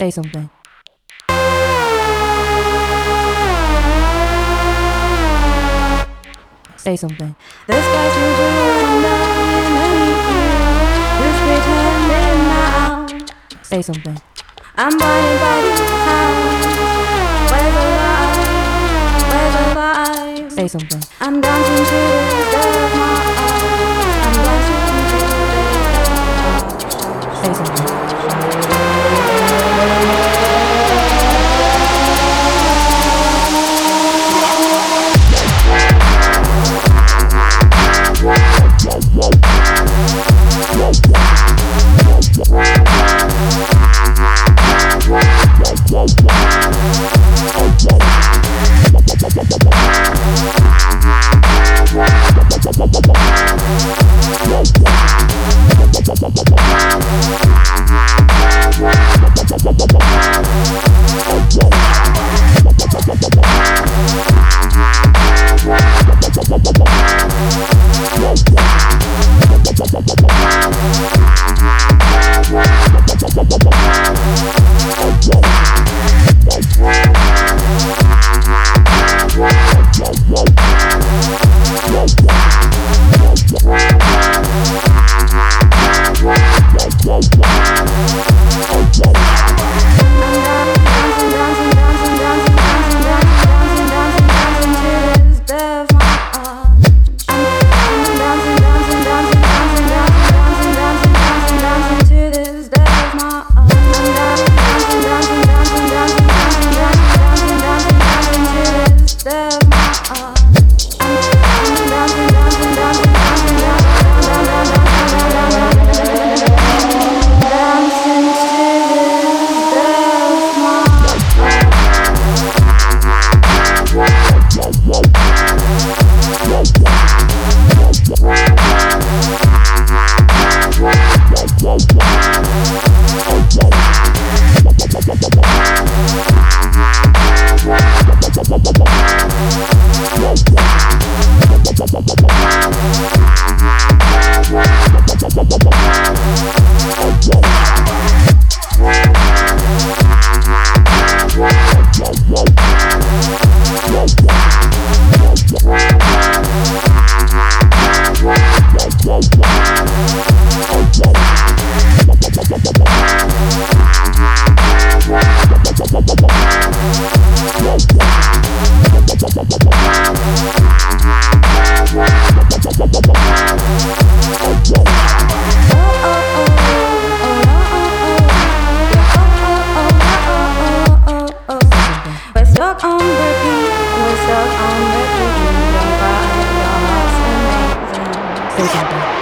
Say something. Say something. The sky's too blue and who's pretending now? Say something. I'm blinded by the sound. Where's the light? Where's the light? Say something. I'm dancing to the of my eyes. I'm dancing to the Say something. We're stuck on repeat. We're stuck on repeat. Don't cry, your heart's amazing. Say something.